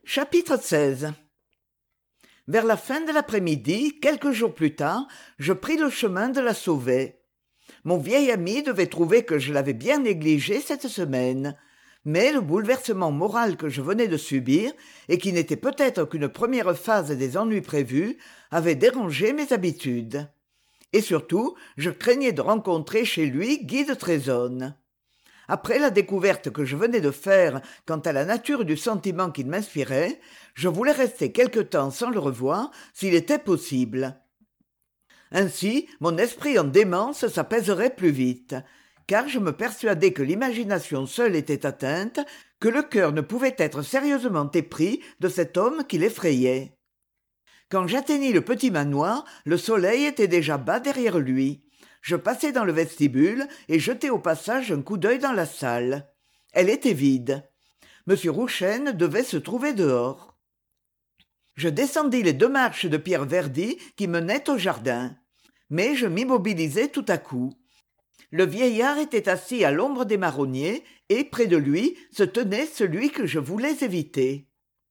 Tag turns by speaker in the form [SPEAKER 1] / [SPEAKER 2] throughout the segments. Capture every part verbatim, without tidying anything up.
[SPEAKER 1] Chapitre seize. Vers la fin de l'après-midi, quelques jours plus tard, je pris le chemin de la Sauvaie. Mon vieil ami devait trouver que je l'avais bien négligé cette semaine, mais le bouleversement moral que je venais de subir, et qui n'était peut-être qu'une première phase des ennuis prévus, avait dérangé mes habitudes. Et surtout, je craignais de rencontrer chez lui Guy de Trésonne. Après la découverte que je venais de faire quant à la nature du sentiment qu'il m'inspirait, je voulais rester quelque temps sans le revoir, s'il était possible. Ainsi, mon esprit en démence s'apaiserait plus vite, car je me persuadais que l'imagination seule était atteinte, que le cœur ne pouvait être sérieusement épris de cet homme qui l'effrayait. Quand j'atteignis le petit manoir, le soleil était déjà bas derrière lui. Je passai dans le vestibule et jetai au passage un coup d'œil dans la salle. Elle était vide. Monsieur Rouchaine devait se trouver dehors. Je descendis les deux marches de pierre verdie qui menaient au jardin. Mais je m'immobilisai tout à coup. Le vieillard était assis à l'ombre des marronniers et, près de lui, se tenait celui que je voulais éviter.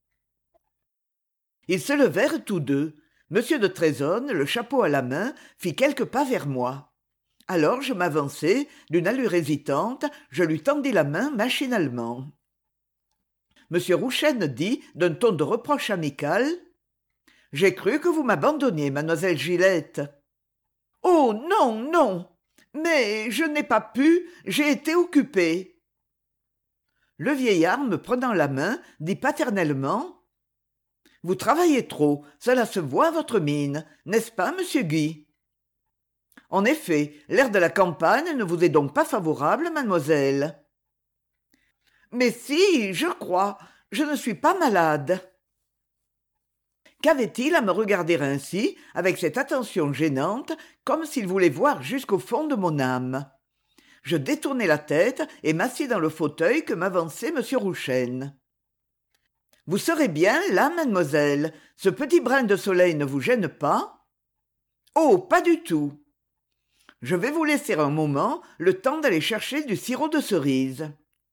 [SPEAKER 1] Ils se levèrent tous deux. Monsieur de Trésonne, le chapeau à la main, fit quelques pas vers moi. Alors je m'avançai, d'une allure hésitante, je lui tendis la main machinalement. Monsieur Rouchaine dit, d'un ton de reproche amical, « J'ai cru que vous m'abandonniez, mademoiselle Gilette. »« Oh non, non. Mais je n'ai pas pu, j'ai été occupé. » Le vieillard, me prenant la main, dit paternellement, « Vous travaillez trop, cela se voit à votre mine, n'est-ce pas, monsieur Guy ?» En effet, l'air de la campagne ne vous est donc pas favorable, mademoiselle. Mais si, je crois, je ne suis pas malade. Qu'avait-il à me regarder ainsi, avec cette attention gênante, comme s'il voulait voir jusqu'au fond de mon âme? Je détournai la tête et m'assis dans le fauteuil que m'avançait monsieur Rouchaine. Vous serez bien là, mademoiselle? Ce petit brin de soleil ne vous gêne pas? Oh, pas du tout. Je vais vous laisser un moment, le temps d'aller chercher du sirop de cerise.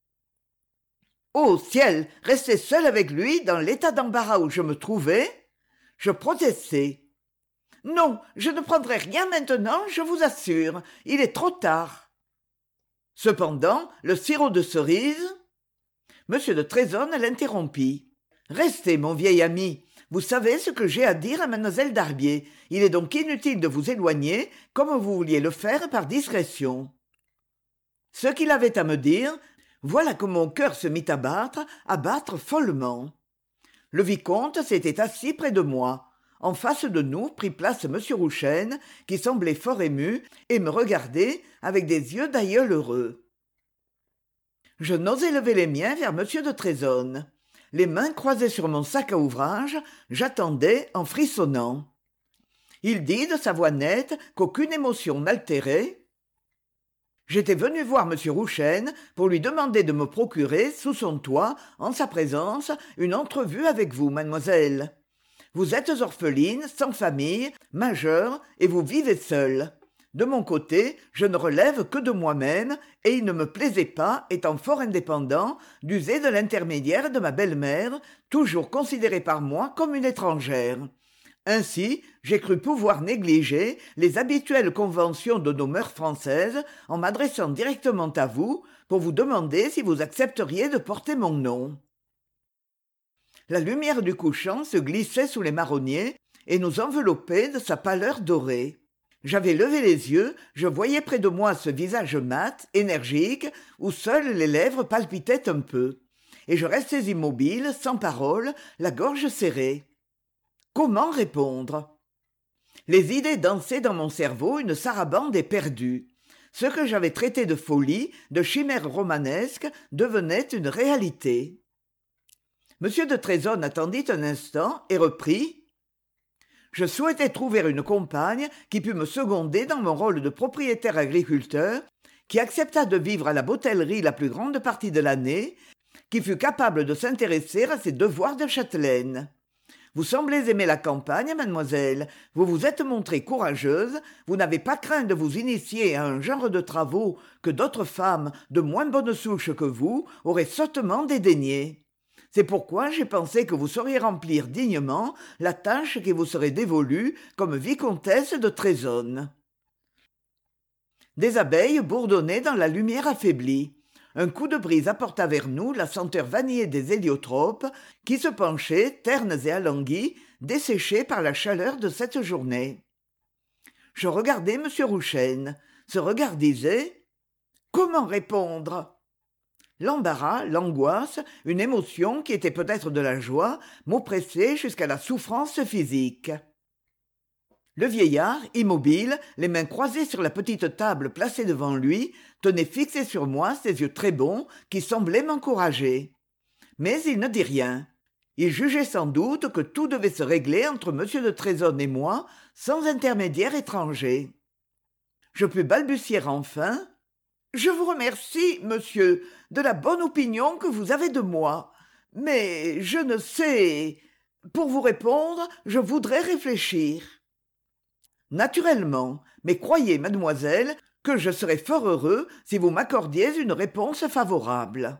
[SPEAKER 1] Oh ciel, rester seul avec lui dans l'état d'embarras où je me trouvais? Je protestai. Non, je ne prendrai rien maintenant, je vous assure, il est trop tard. Cependant, le sirop de cerise... Monsieur de Trésonne l'interrompit. Restez, mon vieil ami. Vous savez ce que j'ai à dire à mademoiselle Darbier. Il est donc inutile de vous éloigner, comme vous vouliez le faire par discrétion. Ce qu'il avait à me dire, voilà que mon cœur se mit à battre, à battre follement. Le vicomte s'était assis près de moi. En face de nous prit place monsieur Rouchaine, qui semblait fort ému, et me regardait avec des yeux d'aïeul heureux. Je n'osais lever les miens vers monsieur de Trésonne. Les mains croisées sur mon sac à ouvrage, j'attendais en frissonnant. Il dit de sa voix nette qu'aucune émotion n'altérait. J'étais venu voir monsieur Rouchaine pour lui demander de me procurer, sous son toit, en sa présence, une entrevue avec vous, mademoiselle. Vous êtes orpheline, sans famille, majeure, et vous vivez seule. De mon côté, je ne relève que de moi-même, et il ne me plaisait pas, étant fort indépendant, d'user de l'intermédiaire de ma belle-mère, toujours considérée par moi comme une étrangère. Ainsi, j'ai cru pouvoir négliger les habituelles conventions de nos mœurs françaises en m'adressant directement à vous pour vous demander si vous accepteriez de porter mon nom. La lumière du couchant se glissait sous les marronniers et nous enveloppait de sa pâleur dorée. J'avais levé les yeux, je voyais près de moi ce visage mat, énergique, où seules les lèvres palpitaient un peu. Et je restais immobile, sans parole, la gorge serrée. Comment répondre? Les idées dansaient dans mon cerveau une sarabande éperdue. Ce que j'avais traité de folie, de chimère romanesque, devenait une réalité. Monsieur de Trésonne attendit un instant et reprit. Je souhaitais trouver une compagne qui pût me seconder dans mon rôle de propriétaire agriculteur, qui acceptât de vivre à la botellerie la plus grande partie de l'année, qui fût capable de s'intéresser à ses devoirs de châtelaine. Vous semblez aimer la campagne, mademoiselle, vous vous êtes montrée courageuse, vous n'avez pas craint de vous initier à un genre de travaux que d'autres femmes, de moins bonne souche que vous, auraient sottement dédaigné. C'est pourquoi j'ai pensé que vous sauriez remplir dignement la tâche qui vous serait dévolue comme vicomtesse de Trésonne. » Des abeilles bourdonnaient dans la lumière affaiblie. Un coup de brise apporta vers nous la senteur vanillée des héliotropes qui se penchaient, ternes et alanguis, desséchés par la chaleur de cette journée. Je regardais M. Rouchen. Ce regard disait « Comment répondre ?» L'embarras, l'angoisse, une émotion qui était peut-être de la joie, m'oppressaient jusqu'à la souffrance physique. Le vieillard, immobile, les mains croisées sur la petite table placée devant lui, tenait fixés sur moi ses yeux très bons qui semblaient m'encourager. Mais il ne dit rien. Il jugeait sans doute que tout devait se régler entre M. de Trésonne et moi, sans intermédiaire étranger. Je pus balbutier enfin. « Je vous remercie, monsieur, de la bonne opinion que vous avez de moi. Mais je ne sais... Pour vous répondre, je voudrais réfléchir. » Naturellement, mais croyez, mademoiselle, que je serais fort heureux si vous m'accordiez une réponse favorable.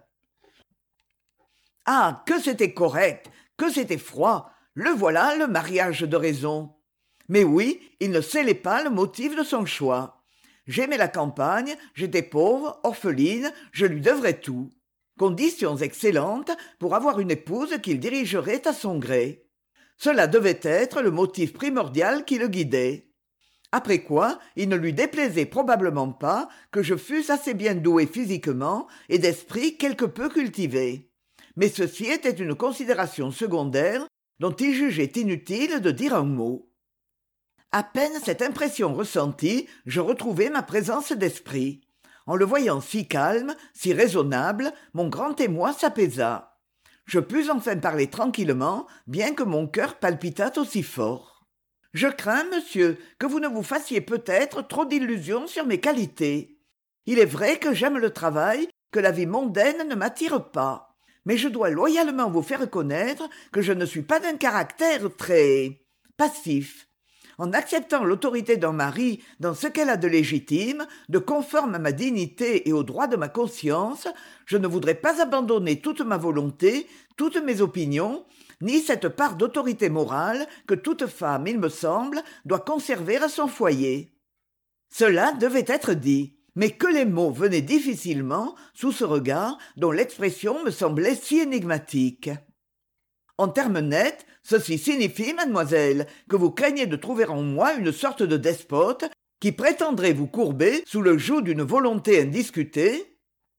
[SPEAKER 1] Ah, que c'était correct, que c'était froid, le voilà le mariage de raison. Mais oui, il ne scellait pas le motif de son choix. J'aimais la campagne, j'étais pauvre, orpheline, je lui devrais tout. Conditions excellentes pour avoir une épouse qu'il dirigerait à son gré. Cela devait être le motif primordial qui le guidait. Après quoi, il ne lui déplaisait probablement pas que je fusse assez bien doué physiquement et d'esprit quelque peu cultivé. Mais ceci était une considération secondaire dont il jugeait inutile de dire un mot. À peine cette impression ressentie, je retrouvai ma présence d'esprit. En le voyant si calme, si raisonnable, mon grand émoi s'apaisa. Je pus enfin parler tranquillement, bien que mon cœur palpitât aussi fort. « Je crains, monsieur, que vous ne vous fassiez peut-être trop d'illusions sur mes qualités. Il est vrai que j'aime le travail, que la vie mondaine ne m'attire pas. Mais je dois loyalement vous faire connaître que je ne suis pas d'un caractère très... passif. En acceptant l'autorité d'un mari dans ce qu'elle a de légitime, de conforme à ma dignité et aux droits de ma conscience, je ne voudrais pas abandonner toute ma volonté, toutes mes opinions, ni cette part d'autorité morale que toute femme, il me semble, doit conserver à son foyer. » Cela devait être dit, mais que les mots venaient difficilement sous ce regard dont l'expression me semblait si énigmatique. « En termes nets, ceci signifie, mademoiselle, que vous craignez de trouver en moi une sorte de despote qui prétendrait vous courber sous le joug d'une volonté indiscutée ?»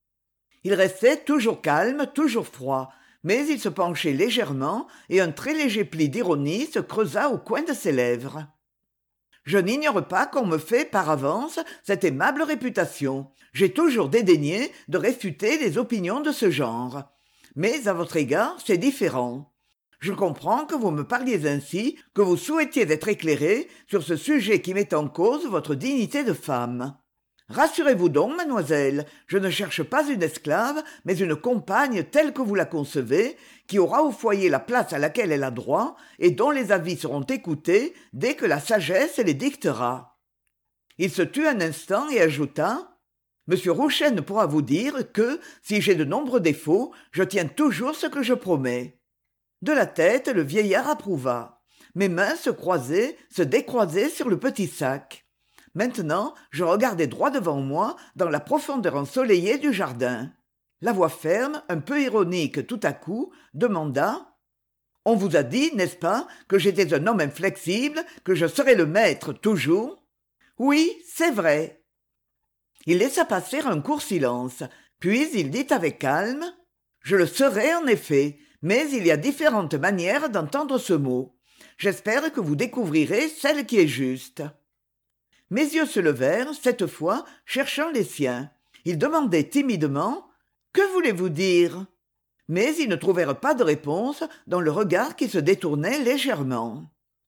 [SPEAKER 1] Il restait toujours calme, toujours froid, mais il se penchait légèrement et un très léger pli d'ironie se creusa au coin de ses lèvres. Je n'ignore pas qu'on me fait par avance cette aimable réputation. J'ai toujours dédaigné de réfuter les opinions de ce genre. Mais à votre égard, c'est différent. Je comprends que vous me parliez ainsi, que vous souhaitiez être éclairé sur ce sujet qui met en cause votre dignité de femme. Rassurez-vous donc, mademoiselle, je ne cherche pas une esclave, mais une compagne telle que vous la concevez, qui aura au foyer la place à laquelle elle a droit et dont les avis seront écoutés dès que la sagesse les dictera. » Il se tut un instant et ajouta « Monsieur Rouchen pourra vous dire que, si j'ai de nombreux défauts, je tiens toujours ce que je promets. » De la tête, le vieillard approuva. Mes mains se croisaient, se décroisaient sur le petit sac. Maintenant, je regardais droit devant moi, dans la profondeur ensoleillée du jardin. La voix ferme, un peu ironique tout à coup, demanda « On vous a dit, n'est-ce pas, que j'étais un homme inflexible, que je serais le maître toujours ?»« Oui, c'est vrai. » Il laissa passer un court silence, puis il dit avec calme « Je le serai en effet, mais il y a différentes manières d'entendre ce mot. J'espère que vous découvrirez celle qui est juste. » Mes yeux se levèrent, cette fois, cherchant les siens. Ils demandaient timidement « Que voulez-vous dire ?» Mais ils ne trouvèrent pas de réponse dans le regard qui se détournait légèrement.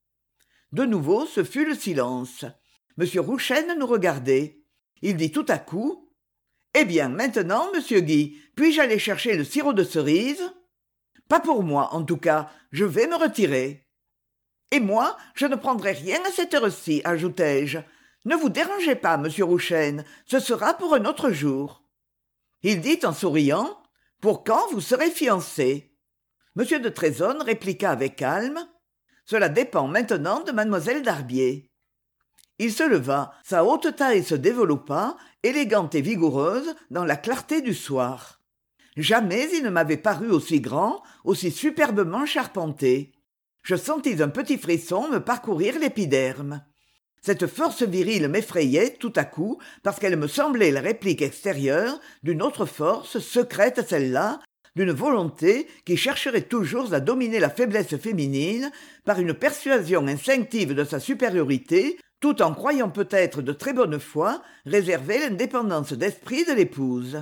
[SPEAKER 1] De nouveau, ce fut le silence. M. Rouchen nous regardait. Il dit tout à coup « Eh bien, maintenant, monsieur Guy, puis-je aller chercher le sirop de cerise ?»« Pas pour moi, en tout cas, je vais me retirer. »« Et moi, je ne prendrai rien à cette heure-ci, ajoutai-je. » Ne vous dérangez pas, monsieur Rouchen, ce sera pour un autre jour. Il dit en souriant « Pour quand vous serez fiancé ?» M. de Trézonne répliqua avec calme. Cela dépend maintenant de mademoiselle Darbier. Il se leva, sa haute taille se développa, élégante et vigoureuse, dans la clarté du soir. Jamais il ne m'avait paru aussi grand, aussi superbement charpenté. Je sentis un petit frisson me parcourir l'épiderme. Cette force virile m'effrayait tout à coup parce qu'elle me semblait la réplique extérieure d'une autre force, secrète celle-là, d'une volonté qui chercherait toujours à dominer la faiblesse féminine par une persuasion instinctive de sa supériorité, tout en croyant peut-être de très bonne foi réserver l'indépendance d'esprit de l'épouse.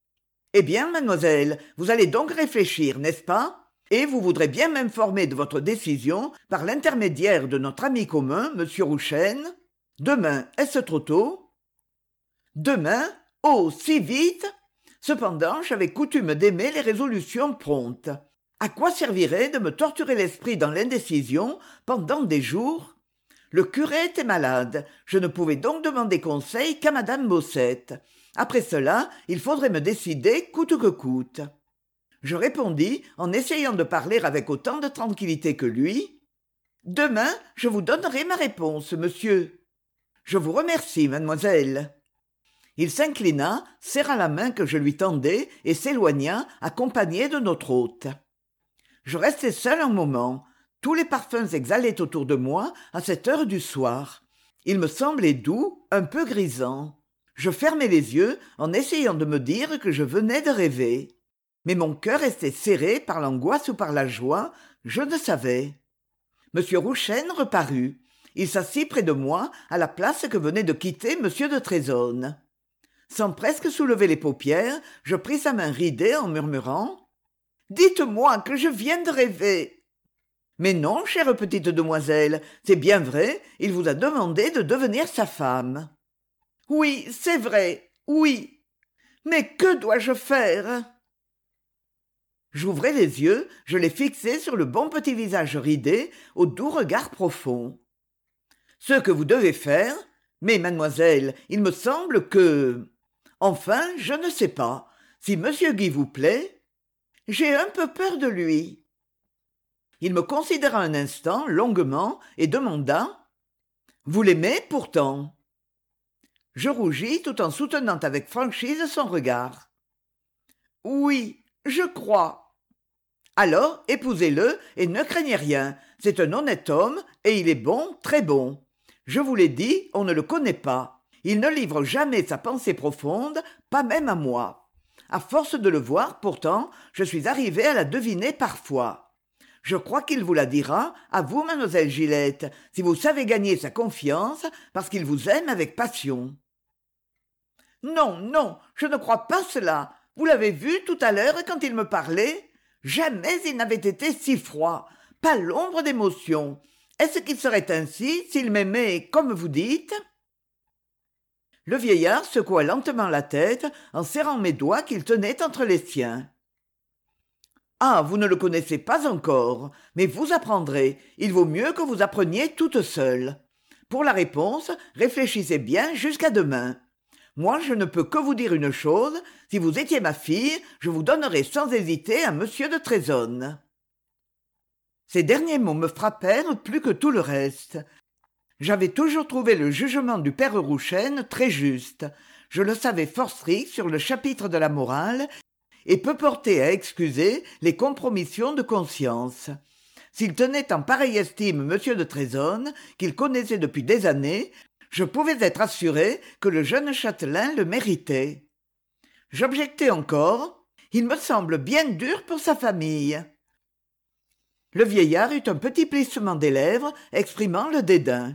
[SPEAKER 1] « Eh bien, mademoiselle, vous allez donc réfléchir, n'est-ce pas ? Et vous voudrez bien m'informer de votre décision par l'intermédiaire de notre ami commun, monsieur Rouchen. Demain, est-ce trop tôt ? » Demain ? Oh, si vite ? Cependant, j'avais coutume d'aimer les résolutions promptes. À quoi servirait de me torturer l'esprit dans l'indécision pendant des jours ? Le curé était malade, je ne pouvais donc demander conseil qu'à madame Baussette. Après cela, il faudrait me décider coûte que coûte. Je répondis, en essayant de parler avec autant de tranquillité que lui. « Demain, je vous donnerai ma réponse, monsieur. »« Je vous remercie, mademoiselle. » Il s'inclina, serra la main que je lui tendais et s'éloigna, accompagné de notre hôte. Je restai seul un moment. Tous les parfums exhalaient autour de moi à cette heure du soir. Il me semblait doux, un peu grisant. Je fermai les yeux en essayant de me dire que je venais de rêver. Mais mon cœur restait serré par l'angoisse ou par la joie, je ne savais. Monsieur Rouchen reparut. Il s'assit près de moi à la place que venait de quitter Monsieur de Trézonne. Sans presque soulever les paupières, je pris sa main ridée en murmurant « Dites-moi que je viens de rêver !»« Mais non, chère petite demoiselle, c'est bien vrai, il vous a demandé de devenir sa femme. »« Oui, c'est vrai, oui. Mais que dois-je faire ?» J'ouvrais les yeux, je les fixai sur le bon petit visage ridé, au doux regard profond. « Ce que vous devez faire, mais mademoiselle, il me semble que... Enfin, je ne sais pas. Si monsieur Guy vous plaît, j'ai un peu peur de lui. » Il me considéra un instant, longuement, et demanda « Vous l'aimez pourtant ?» Je rougis tout en soutenant avec franchise son regard. « Oui, je crois. »« Alors, épousez-le et ne craignez rien. C'est un honnête homme et il est bon, très bon. Je vous l'ai dit, on ne le connaît pas. Il ne livre jamais sa pensée profonde, pas même à moi. À force de le voir, pourtant, je suis arrivé à la deviner parfois. Je crois qu'il vous la dira, à vous, mademoiselle Gillette, si vous savez gagner sa confiance, parce qu'il vous aime avec passion. » « Non, non, je ne crois pas cela. Vous l'avez vu tout à l'heure quand il me parlait ? Jamais il n'avait été si froid, pas l'ombre d'émotion. Est-ce qu'il serait ainsi s'il m'aimait, comme vous dites ?» Le vieillard secoua lentement la tête en serrant mes doigts qu'il tenait entre les siens. « Ah, vous ne le connaissez pas encore, mais vous apprendrez. Il vaut mieux que vous appreniez toute seule. Pour la réponse, réfléchissez bien jusqu'à demain. Moi, je ne peux que vous dire une chose. Si vous étiez ma fille, je vous donnerais sans hésiter à monsieur de Trézonne. » Ces derniers mots me frappèrent plus que tout le reste. J'avais toujours trouvé le jugement du père Rouchen très juste. Je le savais fort strict sur le chapitre de la morale et peu porté à excuser les compromissions de conscience. S'il tenait en pareille estime monsieur de Trézonne, qu'il connaissait depuis des années, je pouvais être assuré que le jeune châtelain le méritait. J'objectai encore, il me semble bien dur pour sa famille. Le vieillard eut un petit plissement des lèvres, exprimant le dédain.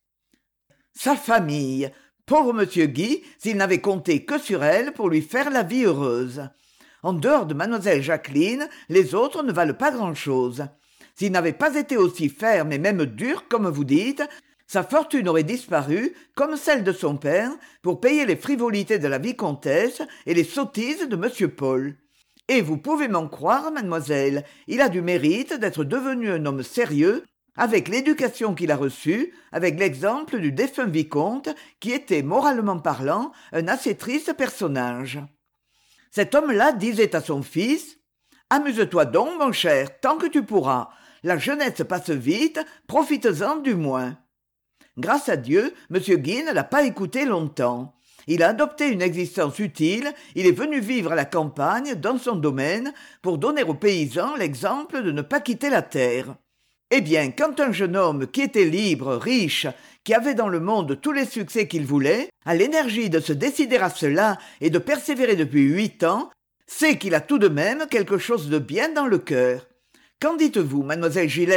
[SPEAKER 1] Sa famille, pauvre monsieur Guy, s'il n'avait compté que sur elle pour lui faire la vie heureuse. En dehors de mademoiselle Jacqueline, les autres ne valent pas grand-chose. S'il n'avait pas été aussi ferme et même dur, comme vous dites, sa fortune aurait disparu, comme celle de son père, pour payer les frivolités de la vicomtesse et les sottises de monsieur Paul. Et vous pouvez m'en croire, mademoiselle, il a du mérite d'être devenu un homme sérieux, avec l'éducation qu'il a reçue, avec l'exemple du défunt vicomte, qui était, moralement parlant, un assez triste personnage. Cet homme-là disait à son fils « Amuse-toi donc, mon cher, tant que tu pourras. La jeunesse passe vite, profites-en du moins. Grâce à Dieu, M. Guy ne l'a pas écouté longtemps. Il a adopté une existence utile, il est venu vivre à la campagne, dans son domaine, pour donner aux paysans l'exemple de ne pas quitter la terre. Eh bien, quand un jeune homme qui était libre, riche, qui avait dans le monde tous les succès qu'il voulait, a l'énergie de se décider à cela et de persévérer depuis huit ans, c'est qu'il a tout de même quelque chose de bien dans le cœur. Qu'en dites-vous, mademoiselle Gillette ?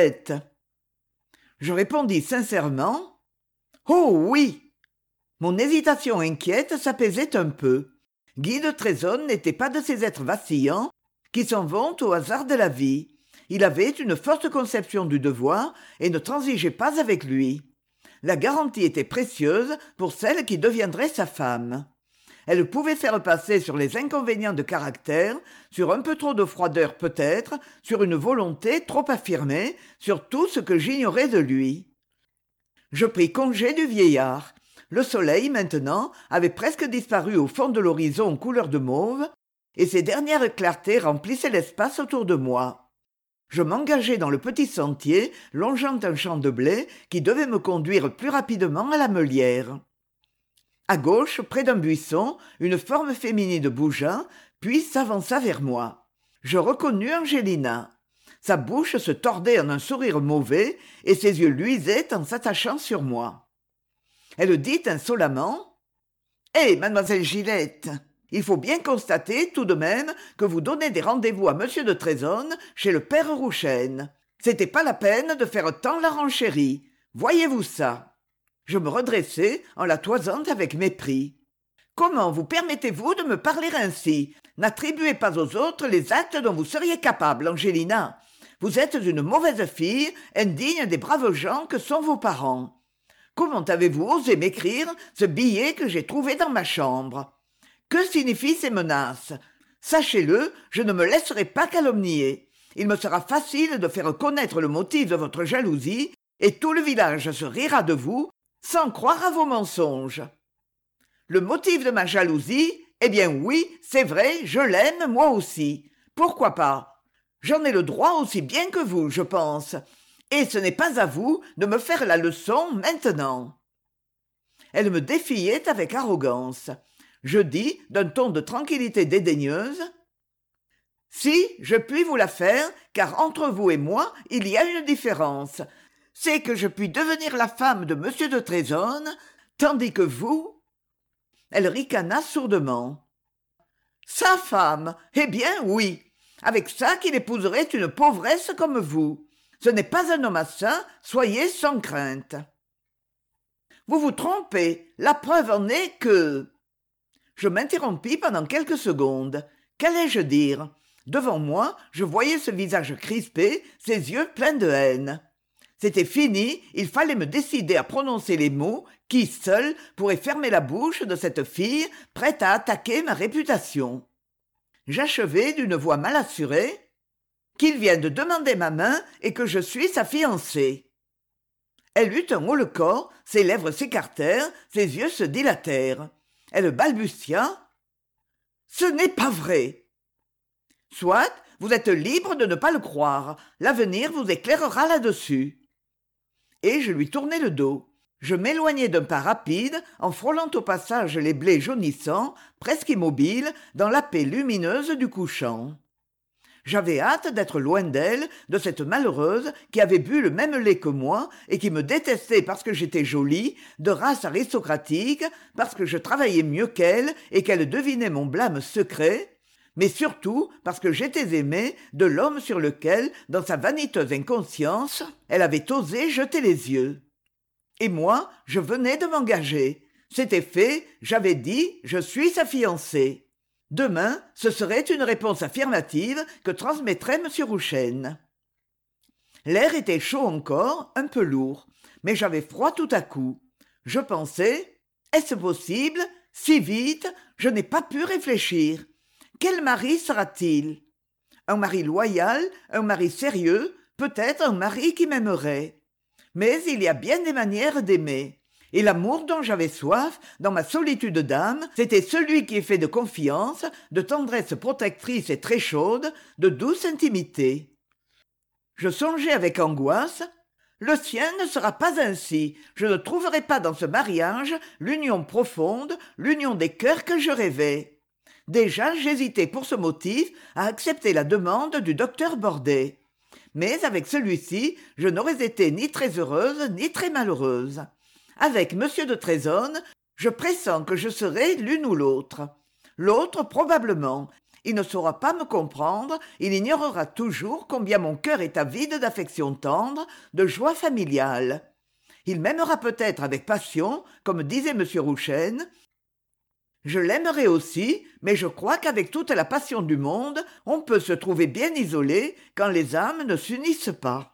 [SPEAKER 1] Je répondis sincèrement « Oh oui !» Mon hésitation inquiète s'apaisait un peu. Guy de Trézonne n'était pas de ces êtres vacillants qui s'en vont au hasard de la vie. Il avait une forte conception du devoir et ne transigeait pas avec lui. La garantie était précieuse pour celle qui deviendrait sa femme. Elle pouvait faire passer sur les inconvénients de caractère, sur un peu trop de froideur peut-être, sur une volonté trop affirmée, sur tout ce que j'ignorais de lui. Je pris congé du vieillard. Le soleil, maintenant, avait presque disparu au fond de l'horizon couleur de mauve, et ses dernières clartés remplissaient l'espace autour de moi. Je m'engageai dans le petit sentier longeant un champ de blé qui devait me conduire plus rapidement à la meulière. À gauche, près d'un buisson, une forme féminine bougea, puis s'avança vers moi. Je reconnus Angélina. Sa bouche se tordait en un sourire mauvais et ses yeux luisaient en s'attachant sur moi. Elle dit insolemment « Hé, mademoiselle Gillette, il faut bien constater tout de même que vous donnez des rendez-vous à monsieur de Trézonne chez le père Rouchaine. C'était pas la peine de faire tant la renchérie. Voyez-vous ça ?» Je me redressai en la toisant avec mépris. « Comment vous permettez-vous de me parler ainsi ? N'attribuez pas aux autres les actes dont vous seriez capable, Angélina. Vous êtes une mauvaise fille, indigne des braves gens que sont vos parents. Comment avez-vous osé m'écrire ce billet que j'ai trouvé dans ma chambre ? Que signifient ces menaces ? Sachez-le, je ne me laisserai pas calomnier. Il me sera facile de faire connaître le motif de votre jalousie, et tout le village se rira de vous, sans croire à vos mensonges. Le motif de ma jalousie ? Eh bien oui, c'est vrai, je l'aime moi aussi. Pourquoi pas ? J'en ai le droit aussi bien que vous, je pense. Et ce n'est pas à vous de me faire la leçon maintenant. Elle me défiait avec arrogance. Je dis, d'un ton de tranquillité dédaigneuse, « Si, je puis vous la faire, car entre vous et moi, il y a une différence. C'est que je puis devenir la femme de monsieur de Trézonne, tandis que vous... » Elle ricana sourdement. « Sa femme ? Eh bien, oui. Avec ça qu'il épouserait une pauvresse comme vous. Ce n'est pas un homme à ça, soyez sans crainte. » Vous vous trompez, la preuve en est que... Je m'interrompis pendant quelques secondes. Qu'allais-je dire ? Devant moi, je voyais ce visage crispé, ses yeux pleins de haine. C'était fini, il fallait me décider à prononcer les mots qui, seuls, pourraient fermer la bouche de cette fille prête à attaquer ma réputation. J'achevai d'une voix mal assurée qu'il vient de demander ma main et que je suis sa fiancée. Elle eut un haut-le-corps, ses lèvres s'écartèrent, ses yeux se dilatèrent. Elle balbutia. « Ce n'est pas vrai. » « Soit, vous êtes libre de ne pas le croire. L'avenir vous éclairera là-dessus. » Et je lui tournai le dos. Je m'éloignai d'un pas rapide, en frôlant au passage les blés jaunissants, presque immobiles, dans la paix lumineuse du couchant. J'avais hâte d'être loin d'elle, de cette malheureuse qui avait bu le même lait que moi et qui me détestait parce que j'étais jolie, de race aristocratique, parce que je travaillais mieux qu'elle et qu'elle devinait mon blâme secret, mais surtout parce que j'étais aimée de l'homme sur lequel, dans sa vaniteuse inconscience, elle avait osé jeter les yeux. Et moi, je venais de m'engager. C'était fait, j'avais dit, je suis sa fiancée. Demain, ce serait une réponse affirmative que transmettrait M. Rouchaine. L'air était chaud encore, un peu lourd, mais j'avais froid tout à coup. Je pensais, est-ce possible ? Si vite, je n'ai pas pu réfléchir. Quel mari sera-t-il ? Un mari loyal, un mari sérieux, peut-être un mari qui m'aimerait. Mais il y a bien des manières d'aimer. Et l'amour dont j'avais soif, dans ma solitude d'âme, c'était celui qui est fait de confiance, de tendresse protectrice et très chaude, de douce intimité. Je songeais avec angoisse. Le sien ne sera pas ainsi. Je ne trouverai pas dans ce mariage l'union profonde, l'union des cœurs que je rêvais. Déjà, j'hésitais pour ce motif à accepter la demande du docteur Bordet. Mais avec celui-ci, je n'aurais été ni très heureuse ni très malheureuse. Avec M. de Trezonne, je pressens que je serai l'une ou l'autre. L'autre, probablement. Il ne saura pas me comprendre, il ignorera toujours combien mon cœur est avide d'affection tendre, de joie familiale. Il m'aimera peut-être avec passion, comme disait M. Rouchen. Je l'aimerai aussi, mais je crois qu'avec toute la passion du monde, on peut se trouver bien isolé quand les âmes ne s'unissent pas.